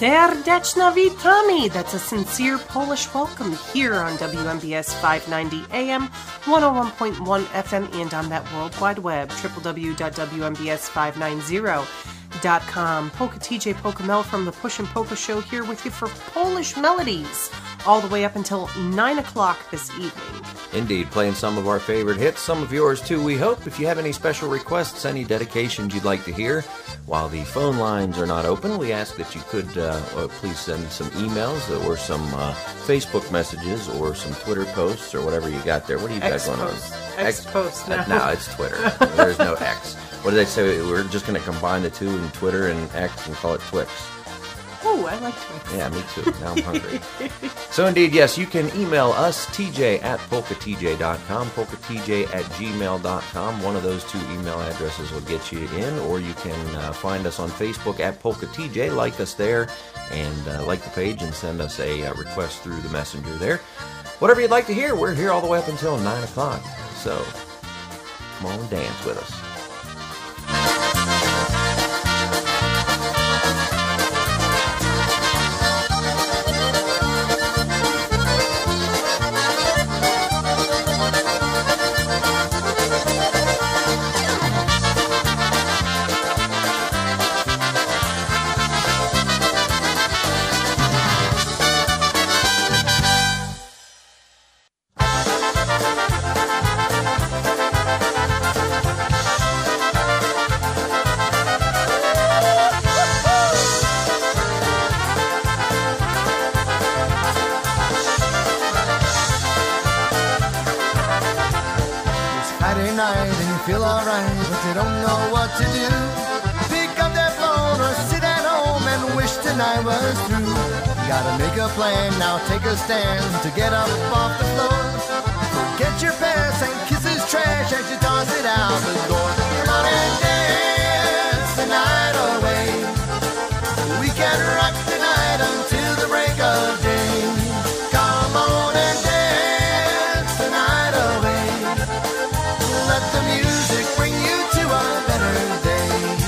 Serdeczna witamy. That's a sincere Polish welcome here on WMBS 590 AM, 101.1 FM, and on that World Wide Web, www.wmbs590.com. Polka TJ Polka Mel from the Push and Polka Show here with you for Polish melodies all the way up until 9 o'clock this evening. Indeed, playing some of our favorite hits, some of yours too, we hope. If you have any special requests, any dedications you'd like to hear, while the phone lines are not open, we ask that you could please send some emails or some Facebook messages or some Twitter posts or whatever you got there. What do you got going on? X-post now. No, it's Twitter. There's no X. What did they say? We're just going to combine the two in Twitter and X and call it Twix. Oh, I like Twix. Yeah, me too. Now I'm hungry. So indeed, yes, you can email us, tj@polkatj.com, polkatj@gmail.com. One of those two email addresses will get you in, or you can find us on Facebook at PolkaTJ, like us there, and like the page and send us a request through the messenger there. Whatever you'd like to hear, we're here all the way up until 9 o'clock. So come on and dance with us. Feel alright, but you don't know what to do. Pick up that phone or sit at home and wish tonight was through. You gotta make a plan, now take a stand to get up off the floor. Forget your past and kiss his trash as you toss it out the door. Come on and dance the night away. We can rock the night until the break of day. Come on and dance the night away. Let the music bring you to a better day.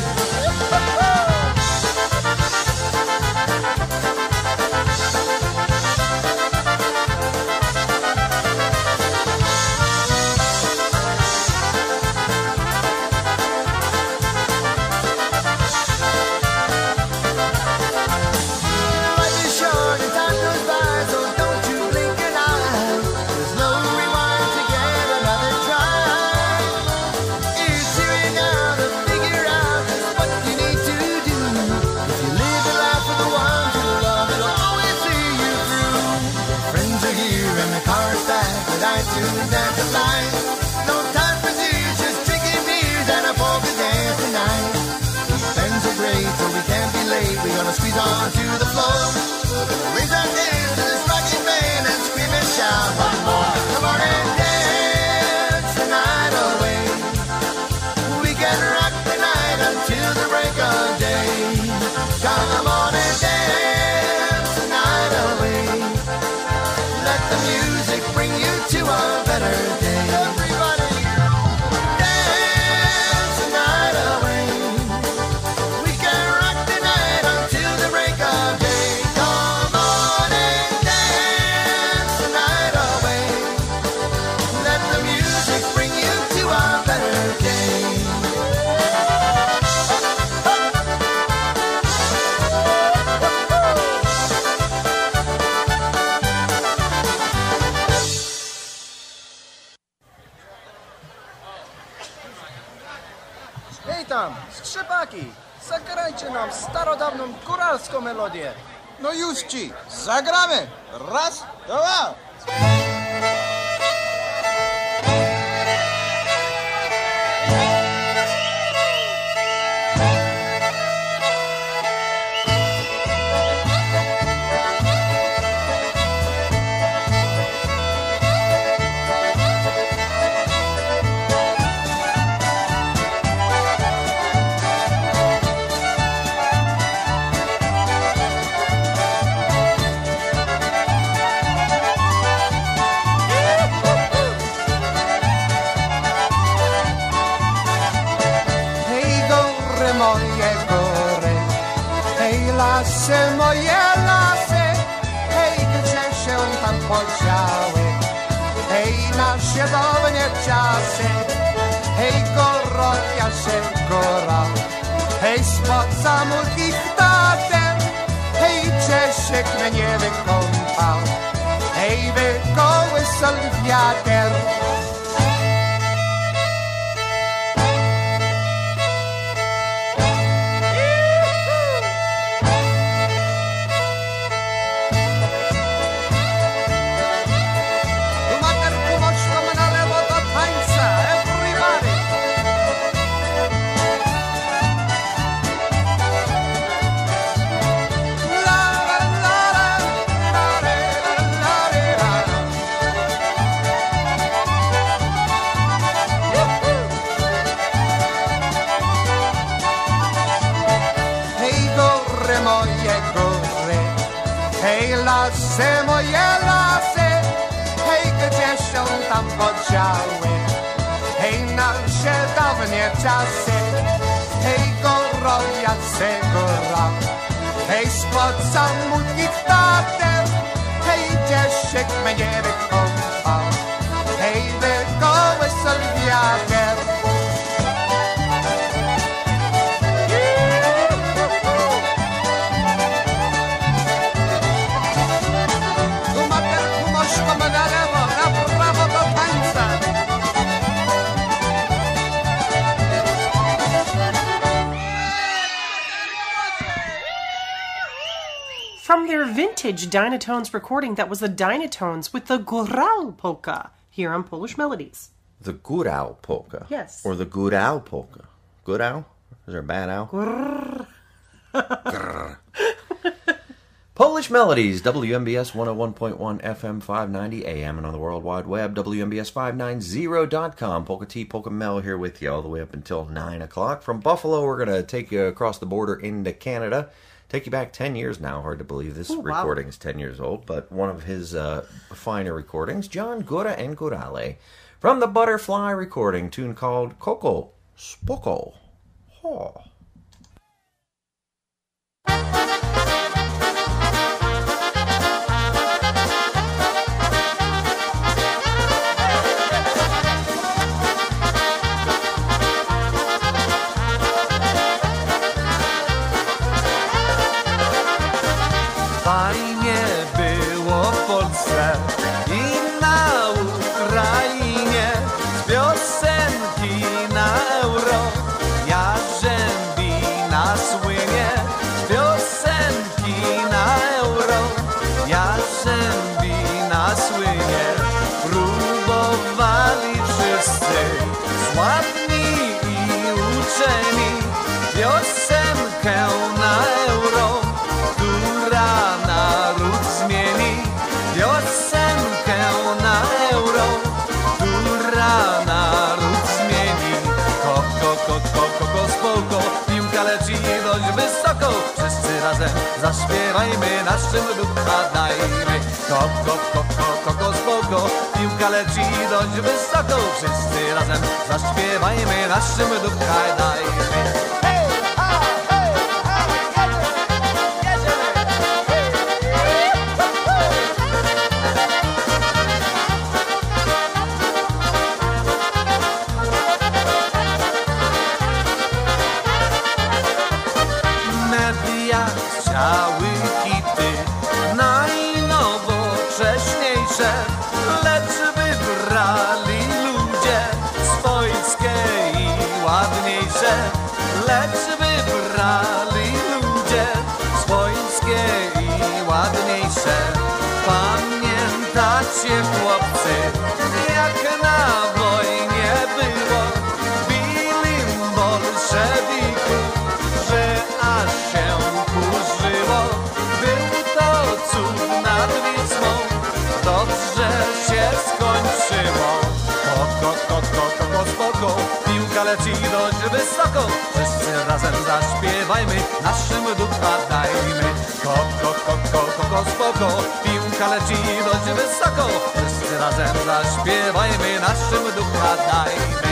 Life is short and time goes by, so don't you blink an eye. There's no rewind to get another try. It's here now to figure out just what you need to do. If you live your life with the one you love, it'll always see you through. Your friends are here and the car's back with iTunes and the line. No time for tears, just drinking beers and a polka dance tonight. The friends are great, so we can't be late. We're gonna squeeze on to the floor. Raise our hands to this rocking band and scream and shout one more. Come on and dance the night away. We can rock the night until the break of day. Come on and dance the night away. Let the music bring you to a better day. Everybody, dance the night away. We can rock the night until the break of day. Come on and dance the night away. Let the music bring you to a better day. Hej tam, skrzypaki, zagrajcie nam starodawną góralską melodię. No już ci, zagramy! Raz, dwa! lasy, moje lasy, hej, gdzie się tam podziały? Hej, nasze dawne czasy, hej, goroja się góra, hej, spod samotnych tatem, hej, Czesiek mnie wykąpał, hej, wykołysał wiater. Lasy, moje lasy, hej, gdzie się tam podziały? Hej, nasze dawne czasy, hej, goroja się góra, hej, spod samotnych tatem, hej, Czesiek mnie wykąpał, hej, wykołysał wiater. From their vintage Dynatones recording, that was the Dynatones with the Górał polka here on Polish Melodies. The Górał polka? Yes. Or the Górał polka? Górał? Is there a bad owl? Grrr. Grrr. Polish Melodies, WMBS 101.1 FM 590 AM and on the World Wide Web, WMBS590.com. Polka T, Polka Mel here with you all the way up until 9 o'clock. From Buffalo, we're going to take you across the border into Canada. Take you back 10 years now. Hard to believe this recording is 10 years old, but one of his finer recordings, John Góra and Górale, from the Butterfly recording, tune called Koko Spoko. Oh. Fajnie było w Polsce i na Ukrainie, z piosenki na euro, Jarzębina słynie, z piosenki na euro, Jarzębina słynie. Próbowali wszyscy, sławni i uczeni, piosenkę na euro, która naród zmieni. Piosenkę na euro, która naród zmieni. Koko, koko, koko, spoko, piłka leci dość wysoko. Wszyscy razem zaśpiewajmy, naszym ducha dajmy. Koko, koko, koko, spoko, piłka leci dość wysoko. Wszyscy razem zaśpiewajmy, naszym ducha dajmy. Cały hity najnowocześniejsze, lecz wybrali ludzie swojskie i ładniejsze. Lecz wybrali ludzie swojskie i ładniejsze. Pamiętacie, chłopcy, jak na wojnie było? Bili bolszewików, że aż się kurzyło. Był to cud nad Wisłą, dobrze się skończyło. Koko, koko, koko, spoko, piłka leci dość wysoko. Wszyscy razem zaśpiewajmy, naszym ducha dajmy. Koko, koko, koko, spoko, piłka leci dość wysoko. Wszyscy razem zaśpiewajmy, naszym ducha dajmy.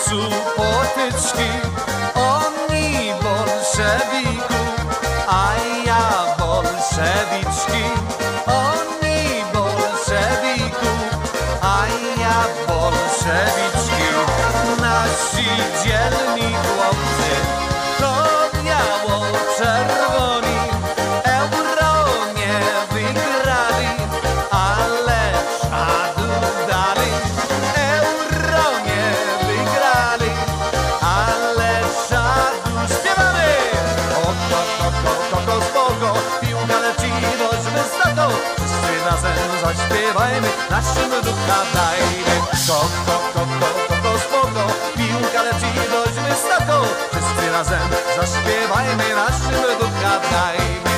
su potyczki, oni bolszewiku, a ja bolszewiczki, oni bolszewiku, a ja bolszewiczki. Nasi dzielni chłopcy to biało-czerwoni, euro nie wygrali, ale czadu dali. Euro nie wygrali, ale czadu śpiewamy. Koko, spoko, piłka leci dość wysoko. Wszyscy razem zaśpiewajmy, naszym ducha dajmy. Koko, spoko, piłka leci dość wysoko. Wszyscy razem zaśpiewajmy, naszym ducha dajmy.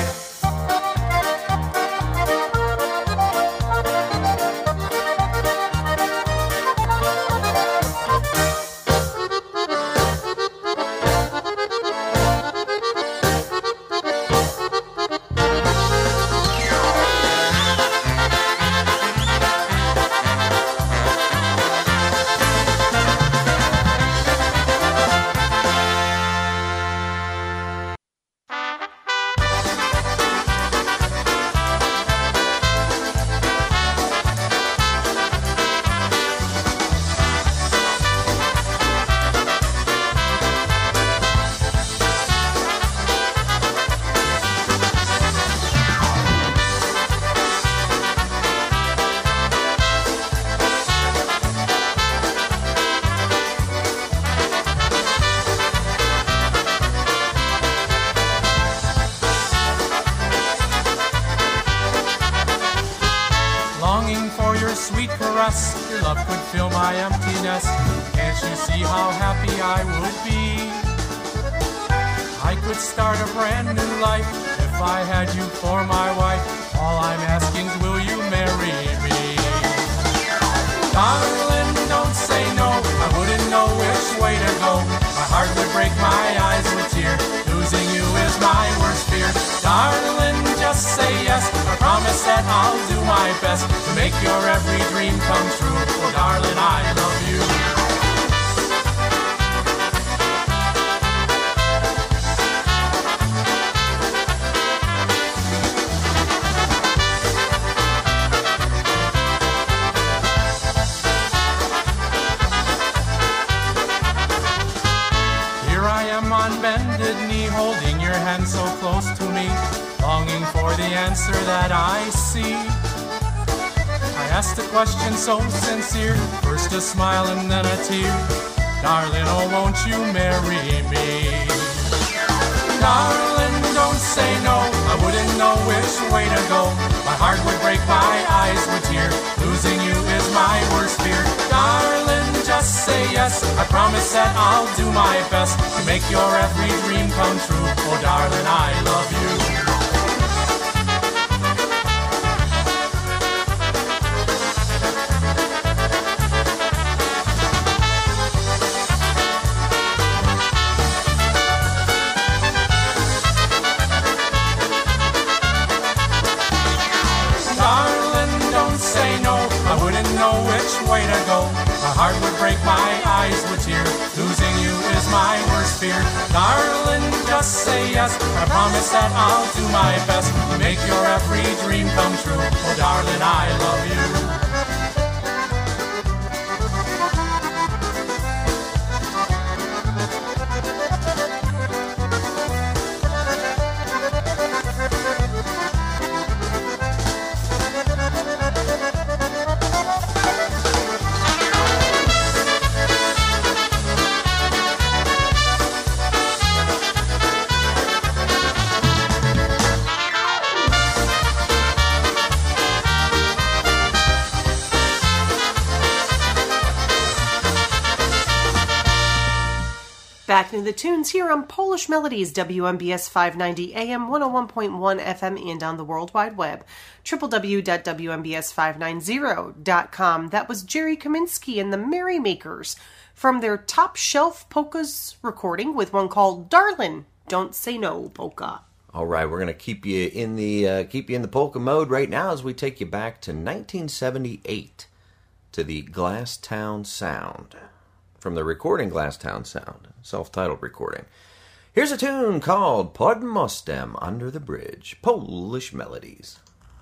Sweet caress, your love could fill my emptiness. Can't you see how happy I would be? I could start a brand new life if I had you for my wife. All I'm asking is, will you marry me? Darling, don't say no, I wouldn't know which way to go. My heart would break, my eyes would tear. Losing you is my worst fear. Darling, just say yes, I promise that I'll do my best to make your every dream come true. Oh, darling, I love you. Here I am on bended knee, holding your hand so close to me, longing for the answer that I see. I asked a question so sincere, first a smile and then a tear. Darling, oh, won't you marry me? Darling, don't say no, I wouldn't know which way to go. My heart would break, my eyes would tear. Losing you is my worst fear. Darling, just say yes, I promise that I'll do my best to make your every dream come true. Oh, darling, I love you. Way to go. My heart would break, my eyes would tear. Losing you is my worst fear. Darling, just say yes, I promise that I'll do my best to make your every dream come true. Oh, darling, I love you. Back into the tunes here on Polish Melodies, WMBS 590 AM, 101.1 FM, and on the World Wide Web, www.wmbs590.com. That was Jerry Kaminsky and the Merrymakers from their Top Shelf Polkas recording with one called Darlin', Don't Say No Polka. All right, we're going to keep you in the polka mode right now as we take you back to 1978 to the Glasstown Sound. from the recording Glasstown Sound, self-titled recording. Here's a tune called Pod Mostem Under the Bridge, Polish Melodies.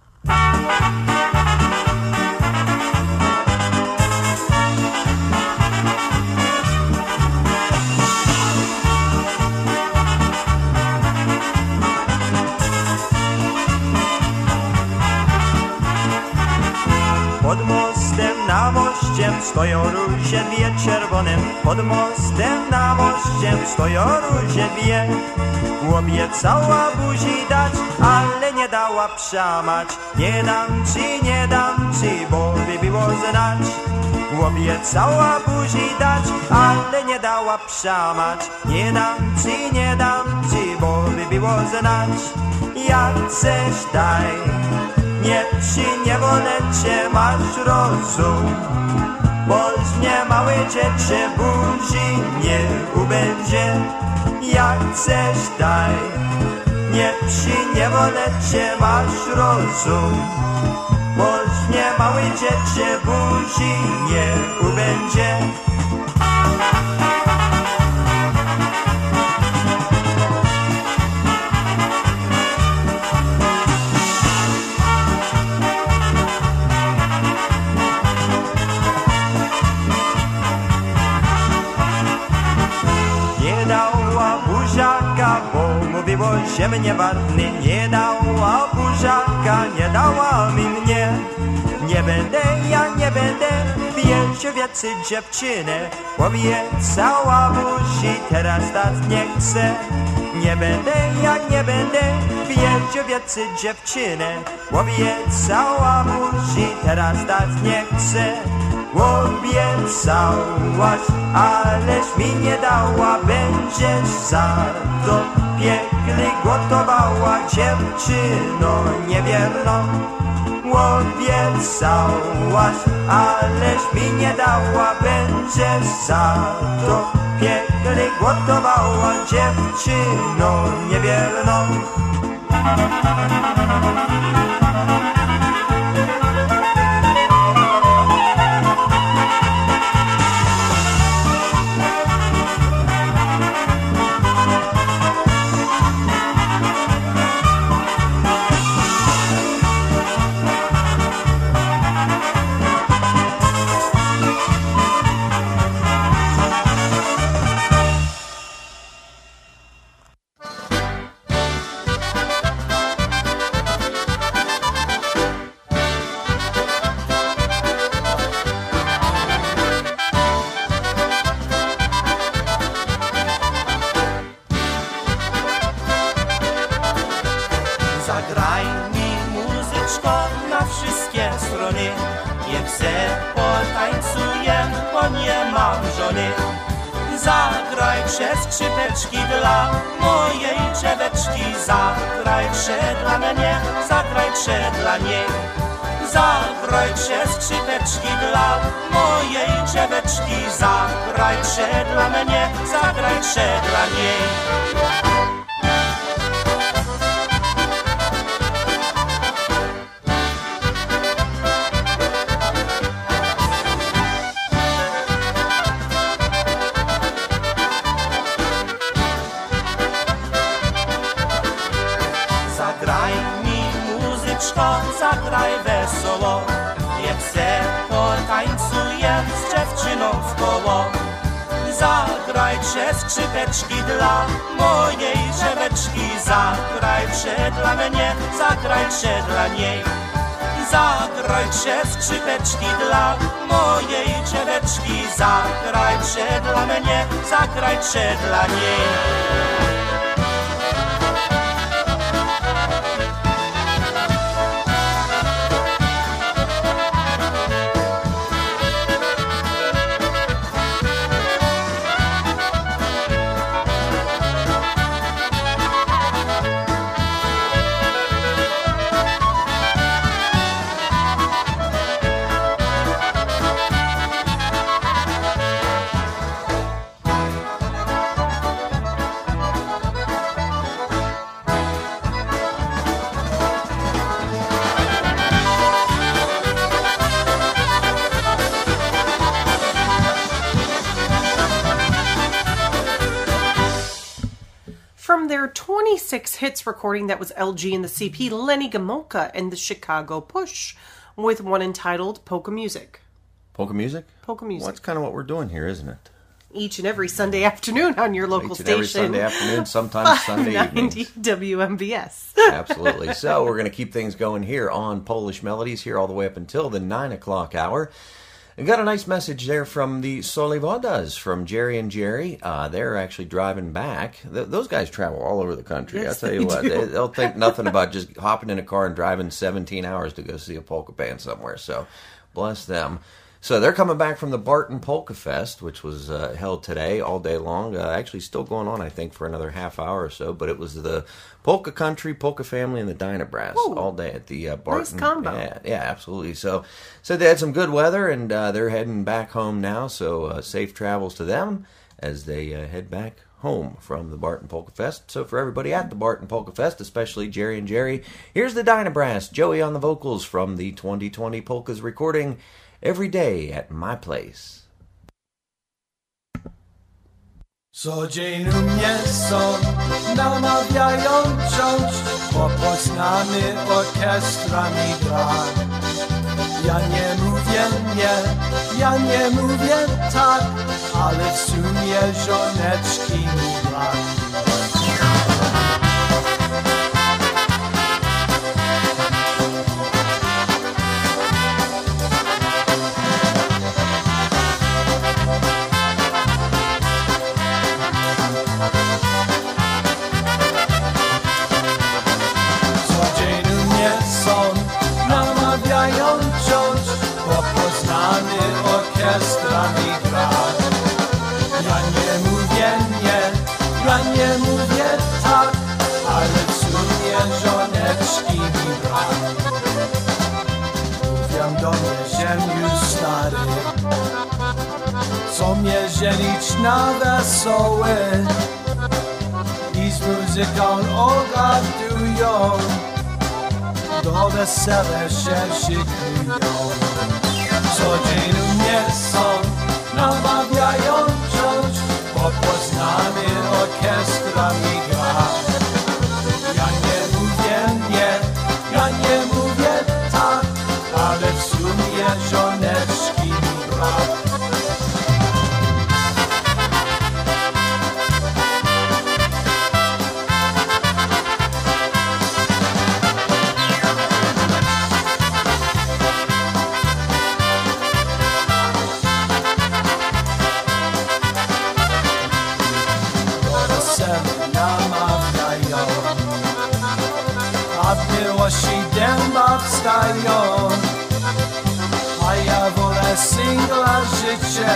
Pod mostem na mościem stoją róże dwie czerwonym. Pod mostem na mościem stoją róże dwie. Obiecała buzi dać, ale nie dała przamać. Nie dam ci, bo by było znać. Obiecała buzi dać, ale nie dała przamać. Nie dam ci, bo by było znać. Jak chcesz daj, nie wolę cię, masz rozum. Boś mnie małe dziecię buzi nie ubędzie. Jak chcesz daj, nie wolę cię, masz rozum. Boś mnie małe dziecię buzi nie ubędzie. Bo mówiło, że mnie ładny nie dała buziaka, nie dała mi mnie. Nie będę więcej więcej dziewczyny. Obiecała buzi, teraz dać nie chcę. Nie będę więcej dziewczyny. Obiecała buzi, teraz dać nie chcę. Obiecałaś, aleś mi nie dała, będziesz za to piekli gotowała, dziewczyno niewierną. Obiecałaś, aleś mi nie dała, będziesz za to piekli gotowała, dziewczyno niewierną. Zagraj mi muzyczko na wszystkie strony. Niech se potańcuję, bo nie mam żony. Zagraj przez skrzypeczki dla mojej dzieweczki. Zagraj dla mnie, zagraj dla niej. Zagraj przez skrzypeczki dla mojej dzieweczki. Zagraj dla mnie, zagraj dla niej. Zagraj mi muzyczko, zagraj wesoło. Niech se potańcuję z dziewczyną w koło. Zagraj przez skrzypeczki dla mojej dzieweczki. Zagraj dla mnie, zagraj dla niej. Zagraj przez skrzypeczki dla mojej dzieweczki. Zagraj dla mnie, zagraj dla niej. their 26 hits recording, that was LG and the CP, Lenny Gomulka and the Chicago Push, with one entitled Polka Music. Polka music? Polka music. Well, that's kind of what we're doing here, isn't it? Each and every Sunday afternoon on your local Each and station. every Sunday afternoon, sometimes Sunday 590 evenings. WMBS. Absolutely. So we're going to keep things going here on Polish Melodies, here all the way up until the 9 o'clock hour. And got a nice message there from the Solivodas, from Jerry and Jerry. They're actually driving back. Those guys travel all over the country. Yes, I'll tell you what, do. they'll think nothing about just hopping in a car and driving 17 hours to go see a polka band somewhere. So bless them. So they're coming back from the Barton Polka Fest, which was held today all day long. Actually still going on, I think, for another half hour or so. But it was the Polka Country, Polka Family, and the Dynabrass all day at the Barton. Nice combo. Yeah, absolutely. So they had some good weather, and they're heading back home now. So safe travels to them as they head back home from the Barton Polka Fest. So for everybody at the Barton Polka Fest, especially Jerry and Jerry, here's the Dynabrass, Joey on the vocals from the 2020 Polkas recording, Every Day at My Place. Co dzień u mnie są, namawiają wciąż, bo poznany orkiestrami gra. Ja nie mówię nie, ja nie mówię tak, ale w sumie żoneczki mi brak. Orkiestrami gra. Ja nie mówię nie, ja nie mówię tak, ale w sumie żoneczki mi brak. Mówią do mnie, żem już stary, co mnie żenić na wesoły i z muzyką ogadują, do wesele się szykują. Co dzień u mnie są, namawiają wciąż, bo poznany orkiestrami gra. Ja nie mówię nie, ja nie mówię tak, ale w sumie żoneczki mi brak. Dęba wstają, a ja wolę singla życie,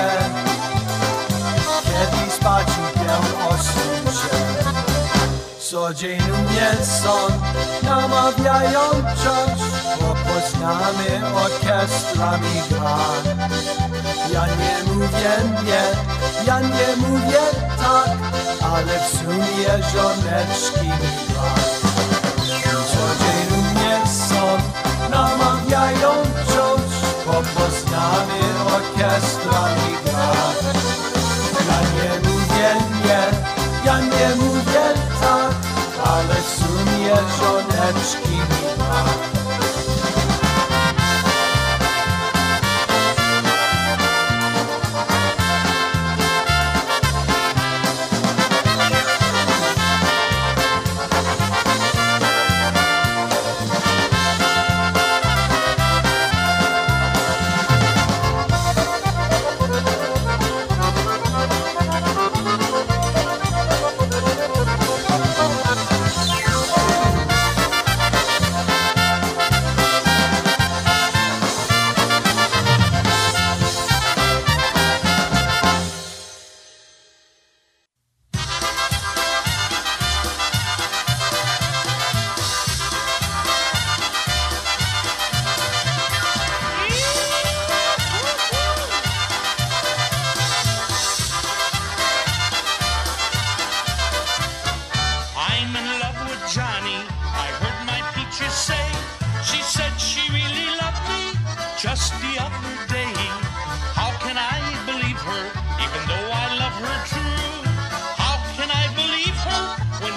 kiedy spać upię o świcie. Co dzień u mnie są, namawiają wciąż, bo poznamy orkiestrami gra. Ja nie mówię nie, ja nie mówię tak, ale w sumie żoneczki mi brak. Co dzień u mnie są, namawiają wciąż, bo poznany orkiestrami gra. Ja nie mówię nie, ja nie mówię tak, ale w sumie żoneczki mi brak.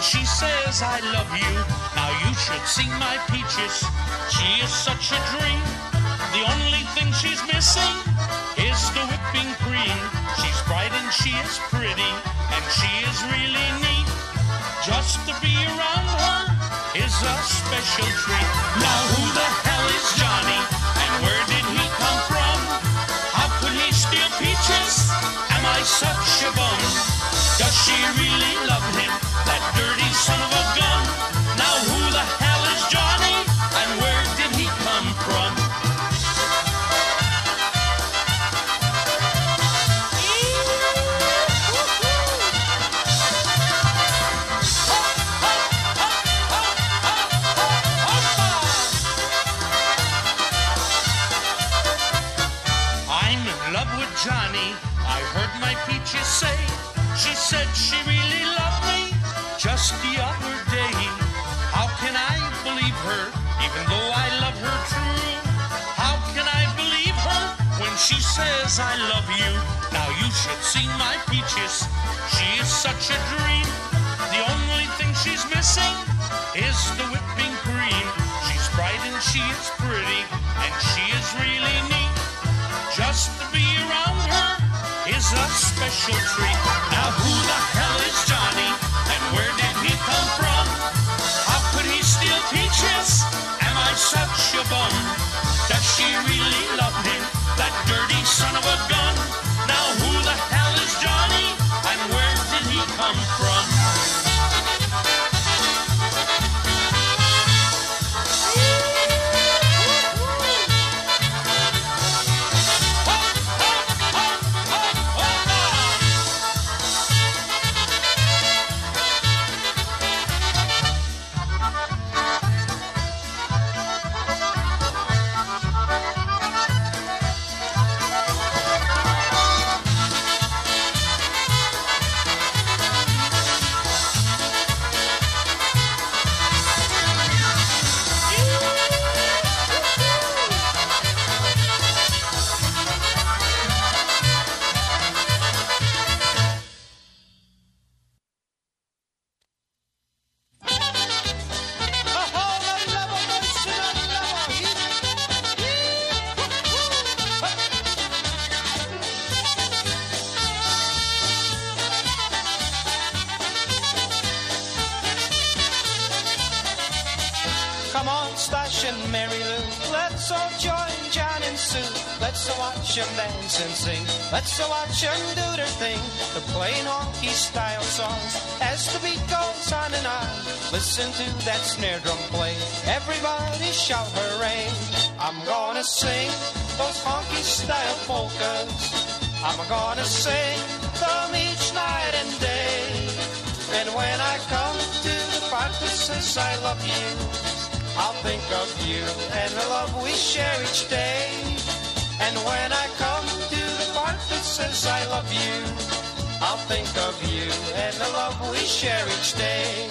she says I love you. Now you should see my peaches. She is such a dream. The only thing she's missing is the whipping cream. She's bright and she is pretty, and she is really neat. Just to be around her is a special treat. Now who the hell is Johnny, and where did he come from? How could he steal peaches? Am I such a bum? Does she really love him, that dirty son of a gun? Now who the hell is Johnny, and where did he come from? I'm in love with Johnny, I heard my peaches say. She said she really loved me just the other day. How can I believe her, even though I love her true? How can I believe her when she says I love you? Now you should see my peaches. She is such a dream. The only thing she's missing is the whipping cream. She's bright and she is pretty, and she is really neat. Just to be around her is a special treat. Now who the hell is Johnny, and where did he come from? How could he steal peaches? Am I such a bum? Does she really love him, that dirty son of a gun? Now who the hell is Johnny, and where did he come from? Come on, Stash and Mary Lou, let's all join John and Sue. Let's all watch them dance and sing. Let's all watch them do their thing. They're playing honky style songs as the beat goes on and on. Listen to that snare drum play. Everybody shout hooray. I'm gonna sing those honky style polkas. I'm gonna sing them each night and day. And when I come to the part that says I love you, I'll think of you and the love we share each day. And when I come to the part that says I love you, I'll think of you and the love we share each day.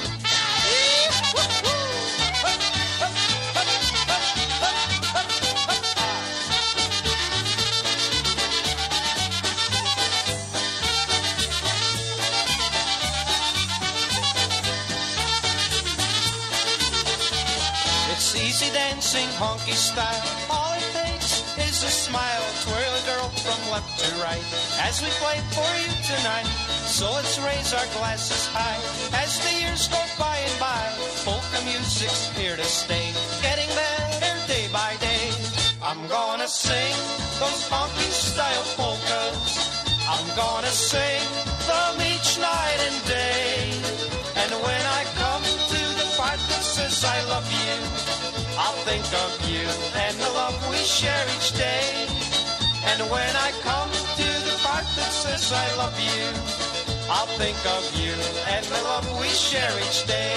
It's easy dancing, honky style. All it takes is a smile. Twirl a girl from left to right as we play for you tonight. So let's raise our glasses high as the years go by and by. Polka music's here to stay, getting better day by day. I'm gonna sing those honky style polkas. I'm gonna sing them each night and day. And when I come to the part that says I love you, I'll think of you and the love we share each day. And when I come to the part that says I love you, I'll think of you and the love we share each day.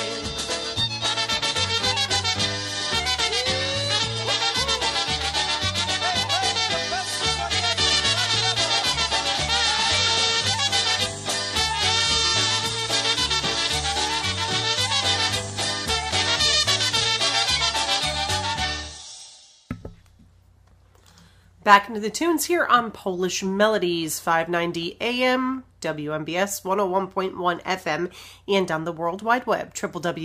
Back into the tunes here on Polish Melodies, 590 AM, WMBS 101.1 FM, and on the World Wide Web,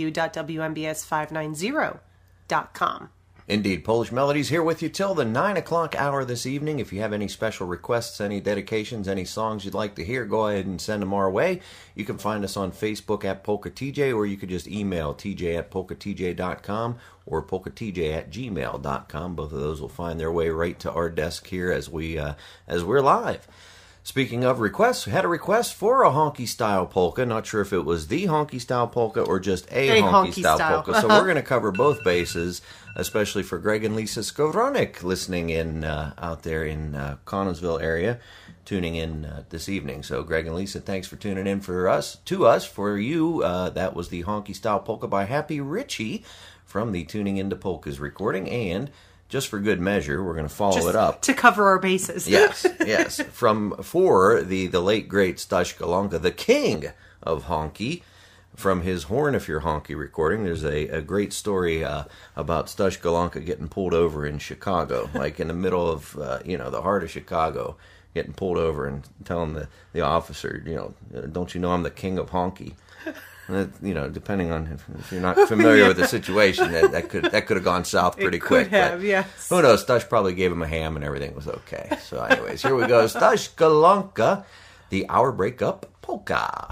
www.wmbs590.com. Indeed, Polish Melodies here with you till the 9 o'clock hour this evening. If you have any special requests, any dedications, any songs you'd like to hear, go ahead and send them our way. You can find us on Facebook at Polka TJ, or you could just email tj@polkatj.com or polkatj@gmail.com. Both of those will find their way right to our desk here as we're live. Speaking of requests, we had a request for a honky-style polka. Not sure if it was the honky-style polka or just a honky-style polka. So we're going to cover both bases, especially for Greg and Lisa Skowronek listening in out there in Connellsville area, tuning in this evening. So Greg and Lisa, thanks for tuning in to us. For you, that was the honky-style polka by Happy Ritchie from the Tuning Into Polkas recording, and just for good measure, we're going to follow it up. To cover our bases. Yes. For the late, great Staś Golonka, the king of honky, from his Horn If You're Honky recording. There's a great story about Staś Golonka getting pulled over in Chicago, like in the middle of, the heart of Chicago, getting pulled over and telling the officer, don't you know I'm the king of honky? Depending on if you're not familiar with the situation, that could have gone south pretty quick. Yes. Who knows? Staś probably gave him a ham and everything was okay. So, anyways, here we go. Staś Golonka, the Hour Breakup Polka.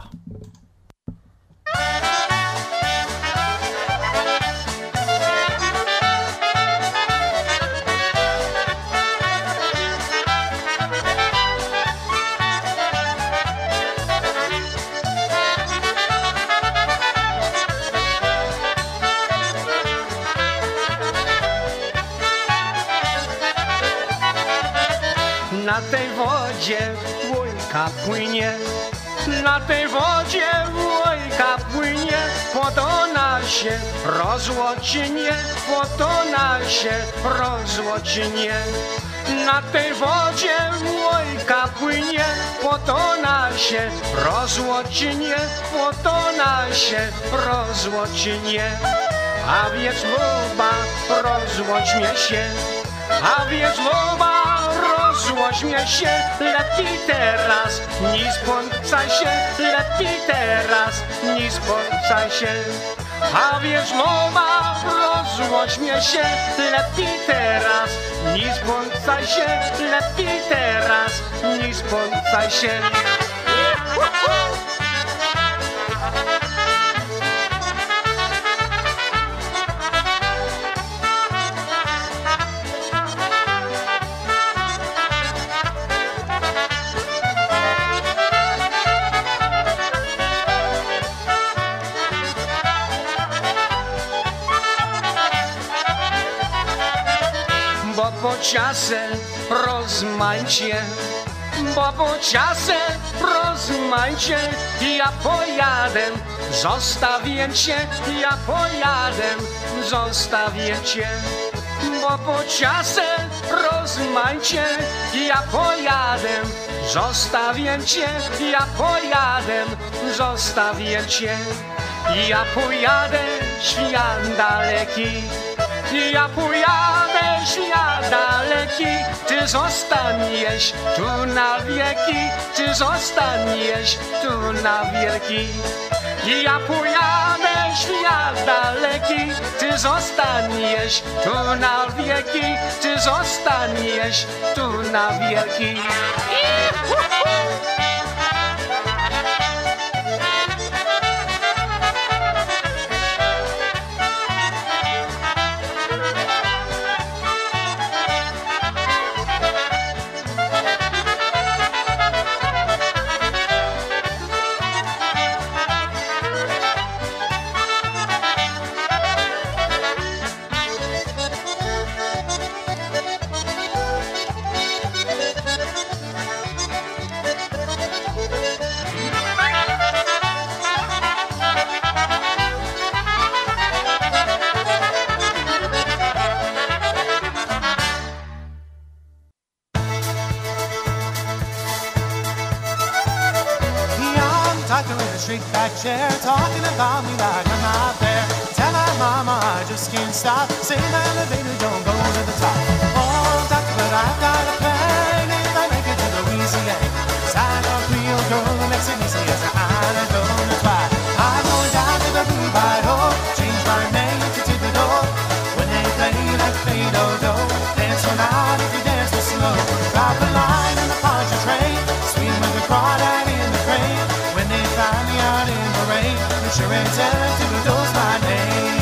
Na tej wodzie łójka płynie, na tej wodzie łójka płynie, potona się rozłocinie, potona się rozłocinie. Na tej wodzie łójka płynie, potona się rozłocinie, potona się rozłocinie. A więc luba, rozłoć mnie się, a więc luba, rozłoć mnie się, lepiej teraz, nie spącaj się, lepiej teraz, nie spącaj się. A więc luba, rozłoć mnie się, lepiej teraz, nie spącaj się, lepiej teraz, nie spącaj się. Ciasę rozmańcie, bo po ciasę rozmańcie, ja pojadę, zostawię cię, ja pojadę, zostawię cię. Bo po ciasę rozmańcie, ja pojadę, zostawię cię, ja pojadę, zostawię cię. Ja pojadę, świat daleki, ja pojadę, świat daleki, ty zostaniesz tu na wieki, ty zostaniesz tu na wieki. Ja pojadę, świat daleki, ty zostaniesz tu na wieki, ty zostaniesz tu na wieki. Chair, talking about me like I'm not there. Tell my mama I just can't stop. Say my elevator don't go to the top. Oh, I'm talking, but I've got a plan if I make it to Louisiana. 'Cause I know a Creole girl who makes it easy as I'm gonna try. I'm going down to the Blue Bayou, change my name to Thibodeau. When they play like Fado-Do, dance all night if you dance too slow. Drop a line in the poncho train, swing with the crawdad in the crane. When they find me out in the rain, you sure ain't telling Thibodeau's my name.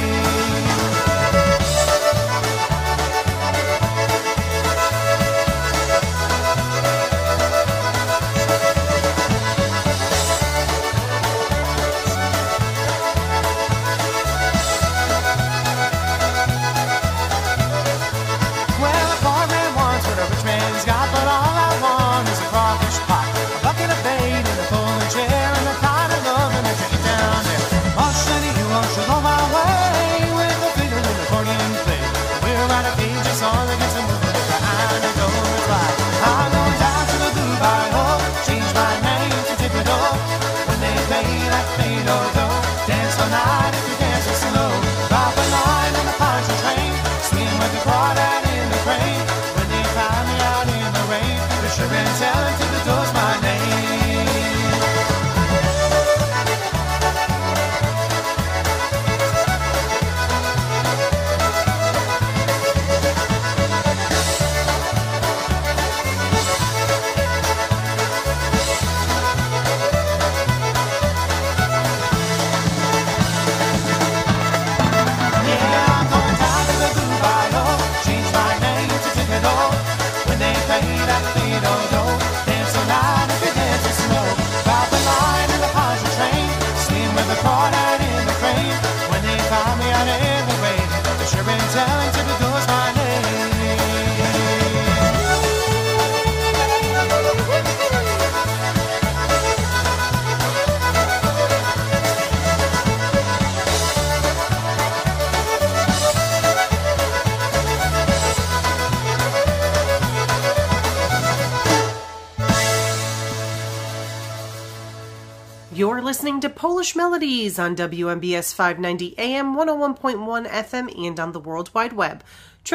You're listening to Polish Melodies on WMBS 590 AM, 101.1 FM, and on the World Wide Web,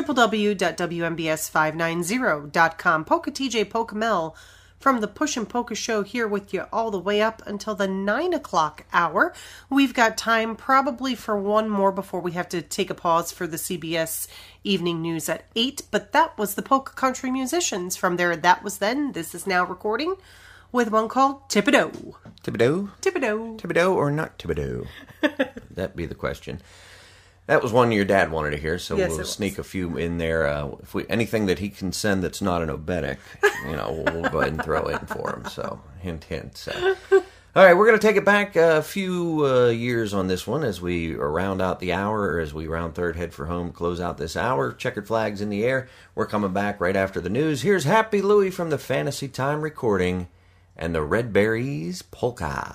www.wmbs590.com. Polka TJ Polka Mel from the Push and Polka Show here with you all the way up until the 9 o'clock hour. We've got time probably for one more before we have to take a pause for the CBS evening news at 8, but that was the Polka Country Musicians from their That Was Then, This Is Now recording, with one called Thibodeau. Thibodeau? Thibodeau. Thibodeau or not Thibodeau? That'd be the question. That was one your dad wanted to hear, so yes, we'll sneak a few in there. If anything that he can send that's not an oberek, we'll go ahead and throw in for him. So, hint, hint. So. All right, we're going to take it back a few years on this one as we round out the hour, or as we round third, head for home, close out this hour. Checkered flags in the air. We're coming back right after the news. Here's Happy Louie from the Fantasy Time recording and the Red Berries Polka.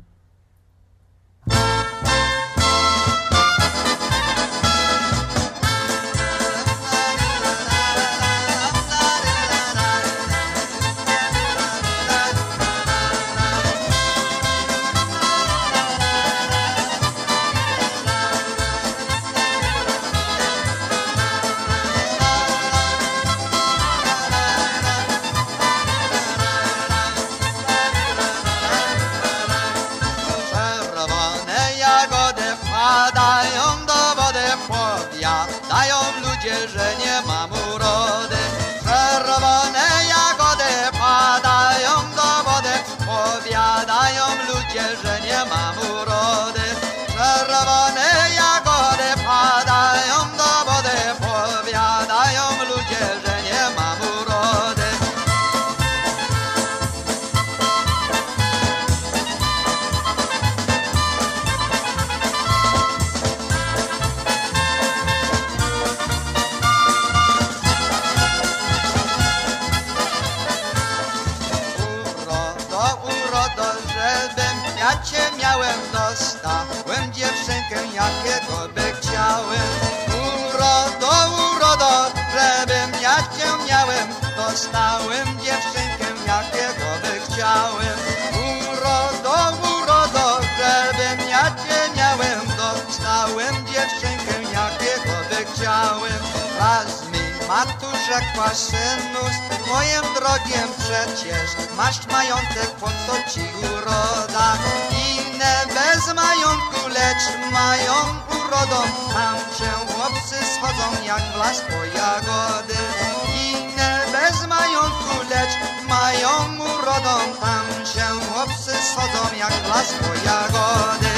Że nie mam urody. Czerwone jagody padają do wody, powiadają ludzie, że nie mam urody. Czerwone jagody padają do wody, powiadają ludzie, że nie mam urody. Ja cię miałem, dostałem dziewczynkę, jakiego by chciałem. Urodo, żebym ja cię miałem, dostałem dziewczynkę, jakiego by chciałem. Urodo, żebym ja cię miałem, dostałem dziewczynkę, jakiego by chciałem. Raz mi matusza rzekła synu, moim drogiem przecież masz majątek, po co ci uroda? Inne bez majątku, lecz mają urodą, tam cię chłopcy schodzą jak w las po jagody. Inne bez majątku, lecz mają urodą, tam się chłopcy schodzą jak w las po jagody.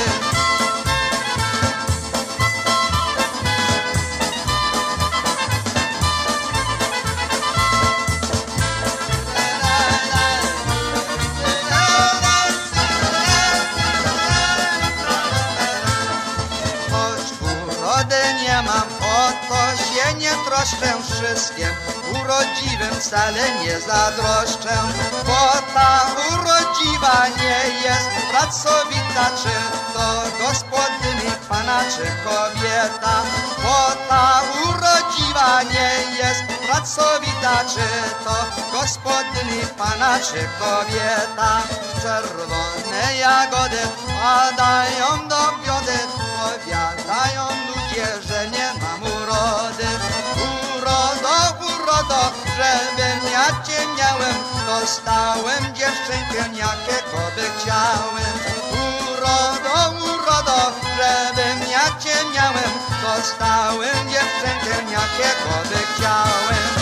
Nie mam, o to się nie troszczę wszystkim, urodziwym wcale nie zadroszczę, bo ta urodziwa nie jest pracowita, czy to gospodyni pana, czy kobieta, bo ta urodziwa nie jest pracowita, czy to gospodyni pana, czy kobieta. Czerwone jagody padają do biody, powiadają ludzie, że nie mam urody. Urodo, urodo, żebym ja cię miałem, dostałem dziewczynkę, jakiego by chciałem. Urodo, urodo, żebym ja cię miałem, dostałem dziewczynkę, jakiego by chciałem.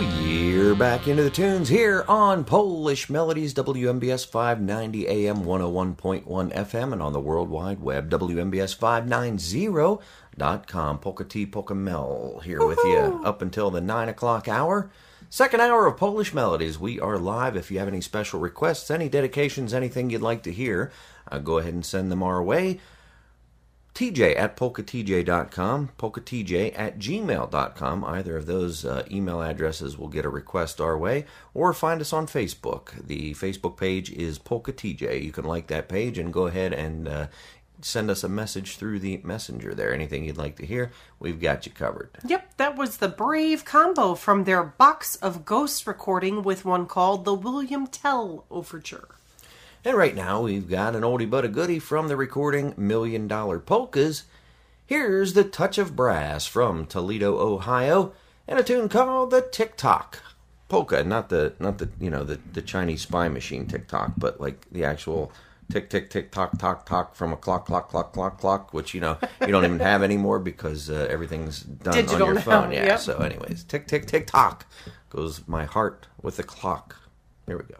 You're back into the tunes here on Polish Melodies, WMBS 590 AM, 101.1 FM, and on the World Wide Web, WMBS590.com. Polka T, Polka Mel here with you up until the 9 o'clock hour. Second hour of Polish Melodies. We are live. If you have any special requests, any dedications, anything you'd like to hear, go ahead and send them our way. TJ at polkatj.com, polkatj at gmail.com. Either of those email addresses will get a request our way, or find us on Facebook. The Facebook page is Polka TJ. You can like that page and go ahead and send us a message through the messenger there. Anything you'd like to hear, we've got you covered. Yep, that was the Brave Combo from their Box of Ghosts recording with one called the William Tell Overture. And right now, we've got an oldie but a goodie from the recording $1 Million Polkas. Here's the Touch of Brass from Toledo, Ohio, and a tune called the Tick-Tock Polka. Not the Chinese spy machine tick-tock, but like the actual tick-tick-tick-tock-tock-tock from a clock, which, you don't even have anymore because everything's done digital on your phone. now, Yeah, yep. So anyways, tick-tick-tick-tock goes my heart with the clock. Here we go.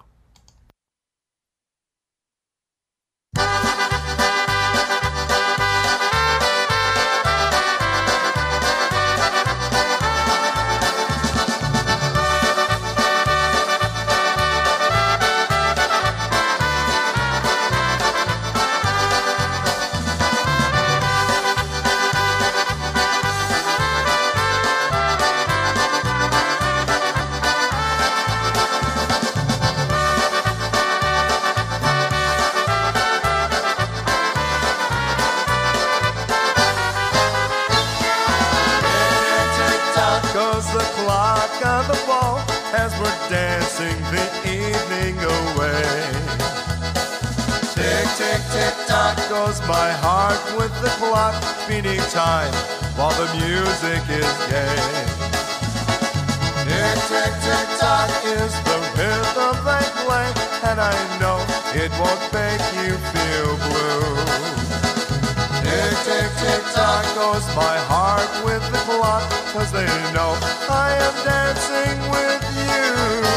Goes the clock on the wall as we're dancing the evening away. Tick, tick, tick, tock goes my heart with the clock beating time while the music is gay. Tick, tick, tick, tock is the rhythm they play, and I know it won't make you feel blue. Tick, tick, tick, tock goes my heart with the clock, 'cause they know I am dancing with you.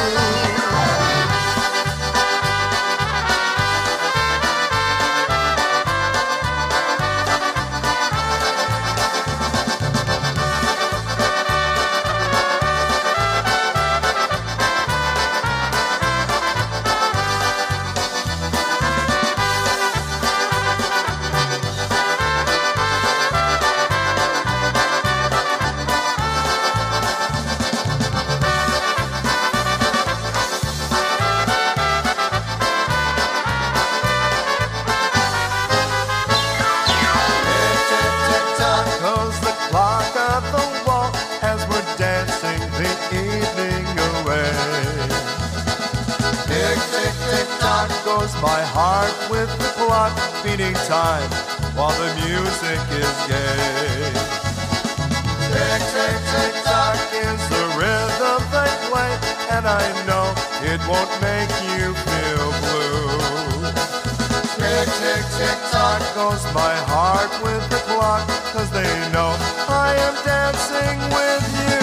My heart with the clock beating time while the music is gay. Tick, tick, tick, tock is the rhythm they play, and I know it won't make you feel blue. Tick, tick, tick, tock goes my heart with the clock, 'cause they know I am dancing with you.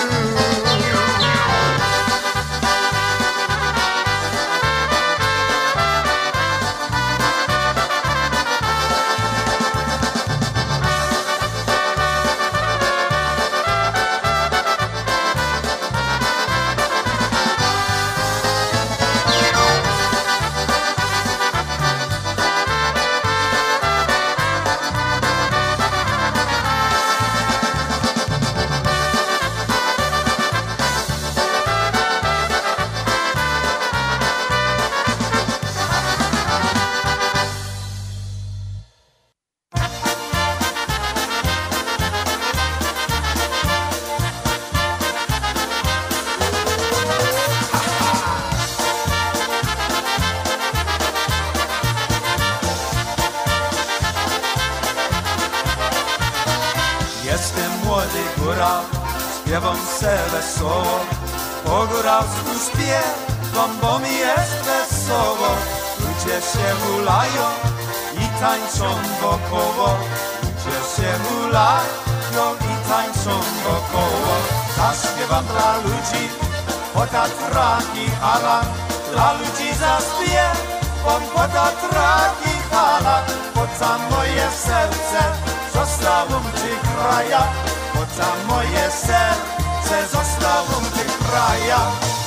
Śpiewam se wesoło, po góralsku śpiewam, bo mi jest wesoło. Ludzie się hulają i tańczą wokoło. Ludzie się hulają i tańczą wokoło. Zaśpiewam dla ludzi, potatraki halan, dla ludzi zaśpiew. On potatraki halan, poca moje serce, zostało w tych krajach. Poca moje serce, zostało w tych krajach.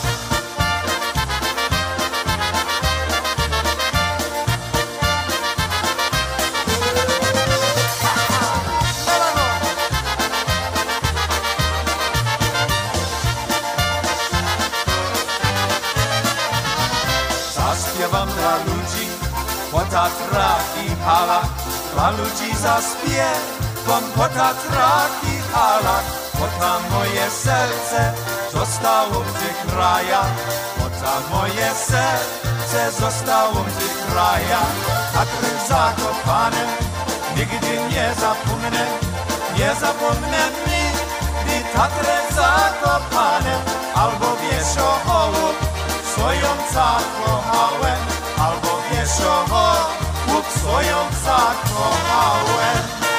Zaśpiewam dla ludzi, potatraki hala, dla ludzi zaśpiewam, potatraki hala, pota moje serce zostało w tych krajach, pota moje serce zostało w tych krajach. Tatry zakopane, nigdy nie zapomnę nigdy Tatry zakopane, albo wieszołów swoją zakochałem, albo wieszołów swoją zakochałem.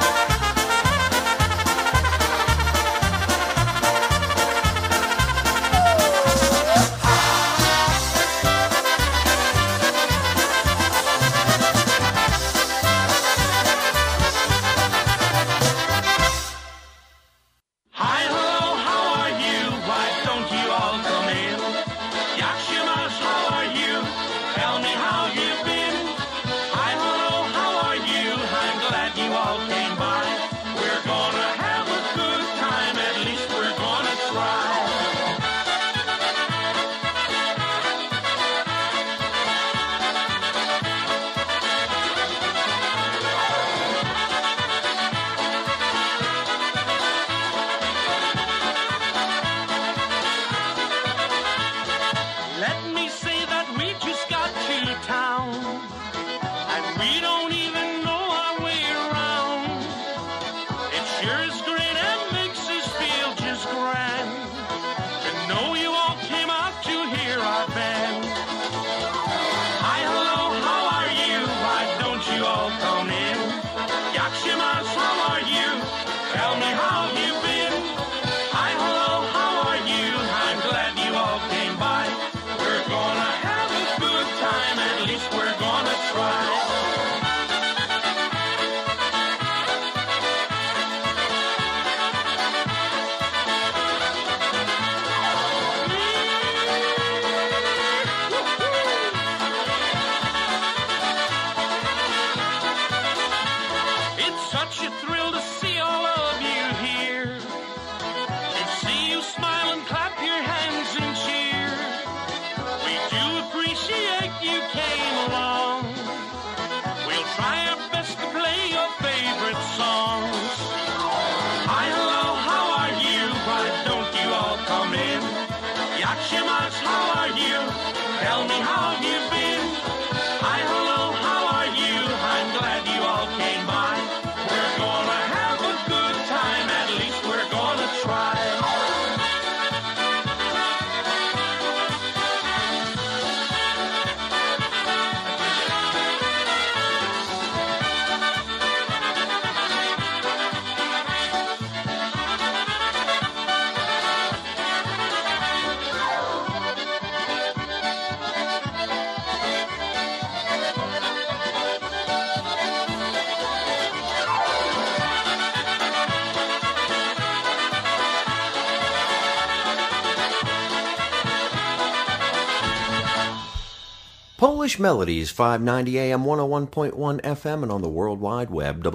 Polish Melodies, 590 AM, 101.1 FM, and on the World Wide Web,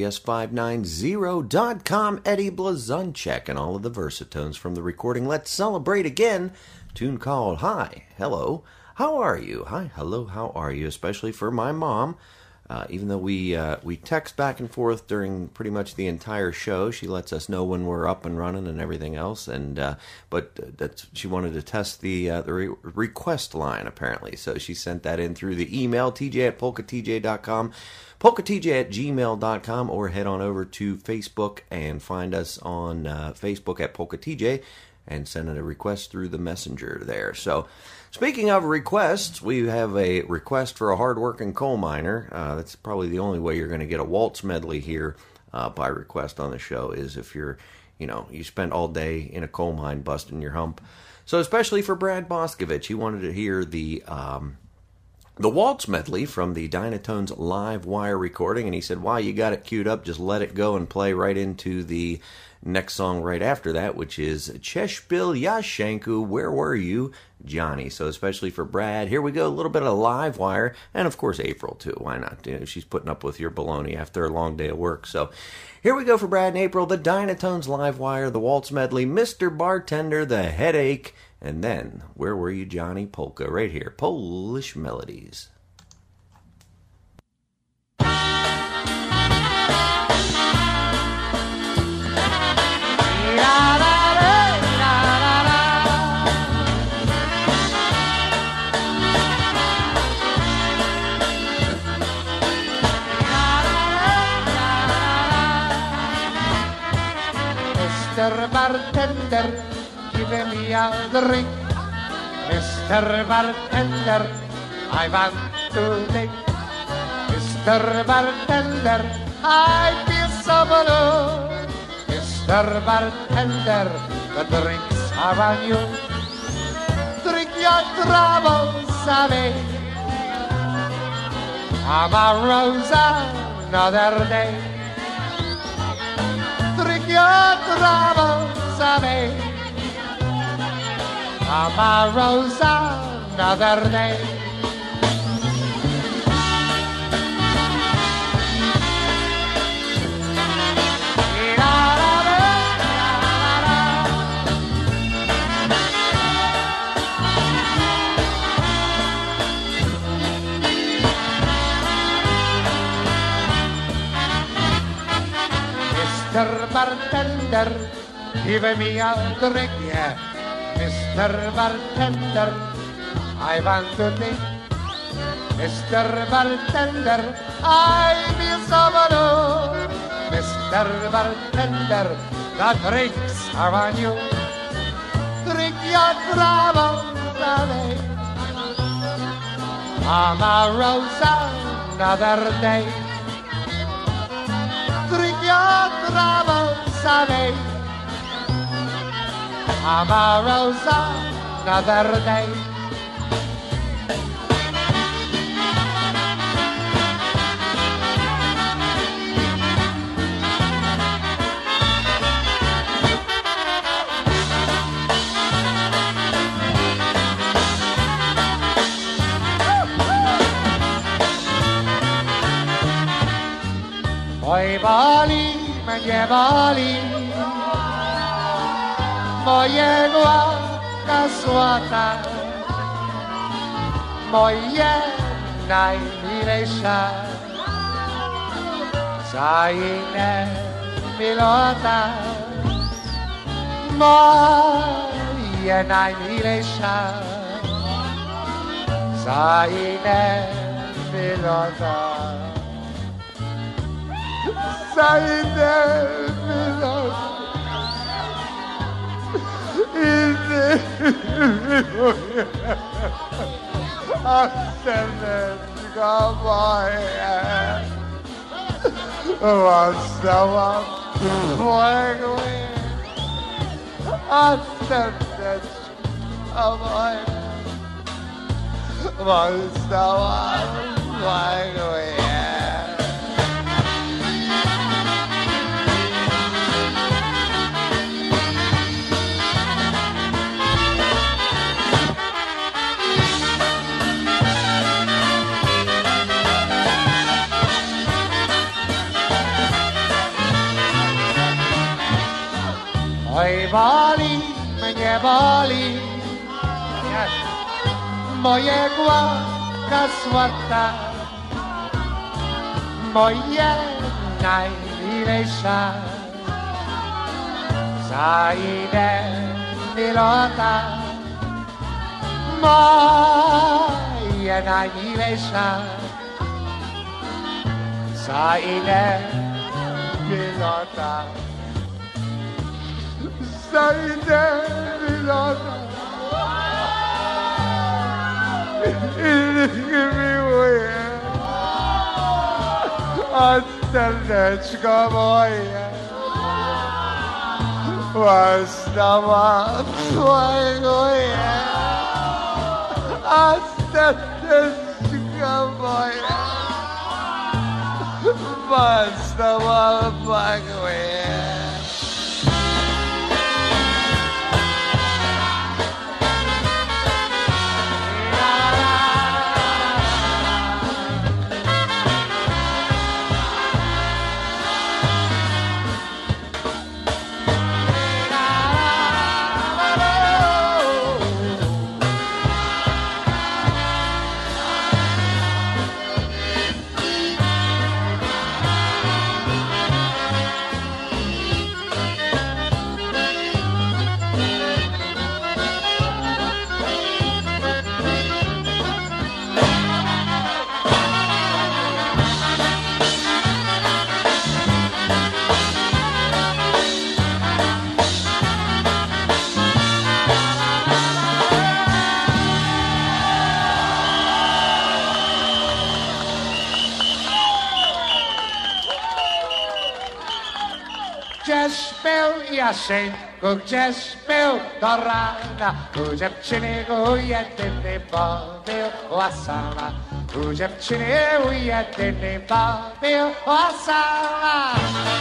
WMBS590.com. Eddie Blazonczyk and all of the versatones from the recording Let's Celebrate Again, tune called Hi, Hello, How Are You? Hi, Hello, How Are You? Especially for my mom. Even though we text back and forth during pretty much the entire show, she lets us know when we're up and running and everything else. And but she wanted to test the request line apparently, so she sent that in through the email tj@polkatj.com, polkatj@gmail.com, or head on over to Facebook and find us on Facebook at PolkaTJ and send in a request through the messenger there. So. Speaking of requests, we have a request for a hard-working coal miner. That's probably the only way you're going to get a waltz medley here by request on the show, is if you're you spent all day in a coal mine busting your hump. So especially for Brad Boscovich, he wanted to hear the waltz medley from the Dynatones live wire recording, and he said, while you got it queued up, just let it go and play right into the next song right after that, which is Cheshbil Yashenku, Where Were You, Johnny? So especially for Brad, here we go, a little bit of live wire, and of course April too, why not? She's putting up with your baloney after a long day of work. So here we go for Brad and April, the Dynatones live wire, the waltz medley, Mr. Bartender, the headache, and then Where Were You, Johnny polka, right here, Polish Melodies. Mr. Bartender, give me a drink. Mr. Bartender, I want to drink. Mr. Bartender, I feel so blue. Mr. Bartender, the drinks are on you. Drink your troubles away. I'm a rose another day. Drink your troubles away. I'm a rose another day. Mr. Bartender, give me a drink, yeah. Mr. Bartender, I want to drink. Mr. Bartender, I feel so blue. Mr. Bartender, the drinks are on you. Drink your troubles away. I'm a rose another day. Drink your troubles away. I'm a rose another day. Oj boli, mnie boli, mojego kasłata, moje najmilejsza, za inne milota, moje najmilejsza, za inne milota. Sayende Oj boli, mnie boli, moje głowka złota, moje najmilejsza, za ile milota, moje najmilejsza, za ile milota. Sayende milota, miłuje, a serduszko moje, Własna twojego ja, a serduszko moje. Własna twojego ja. Gdzieś był Jasieńku, gdzieś był do rana. U dziewczyny u jedyny, bo była sama. U dziewczyny u jedyny, bo była sama.